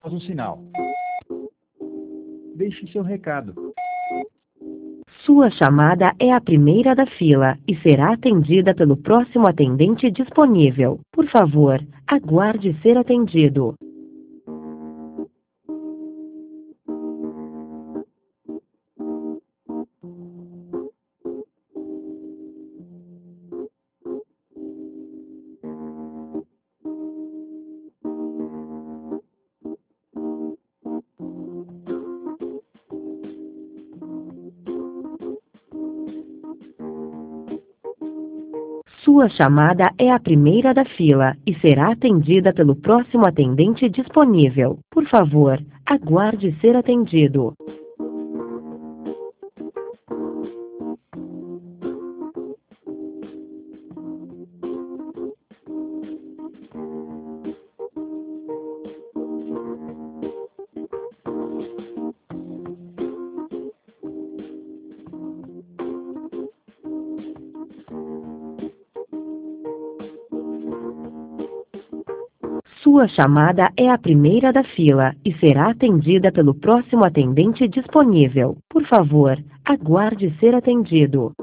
Após um sinal. Deixe seu recado. Sua chamada é a primeira da fila e será atendida pelo próximo atendente disponível. Por favor, aguarde ser atendido. Sua chamada é a primeira da fila e será atendida pelo próximo atendente disponível. Por favor, aguarde ser atendido. Sua chamada é a primeira da fila e será atendida pelo próximo atendente disponível. Por favor, aguarde ser atendido.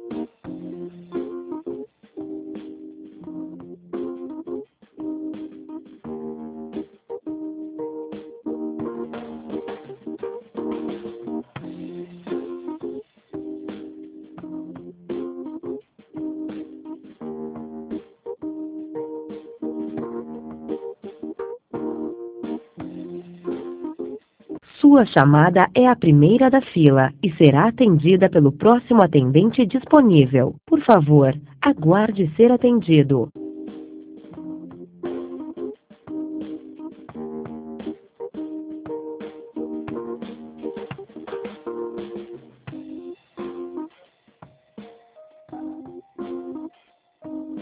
Sua chamada é a primeira da fila e será atendida pelo próximo atendente disponível. Por favor, aguarde ser atendido.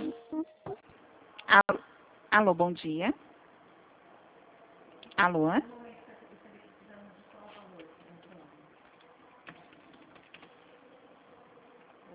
Alô, alô, bom dia. Alô?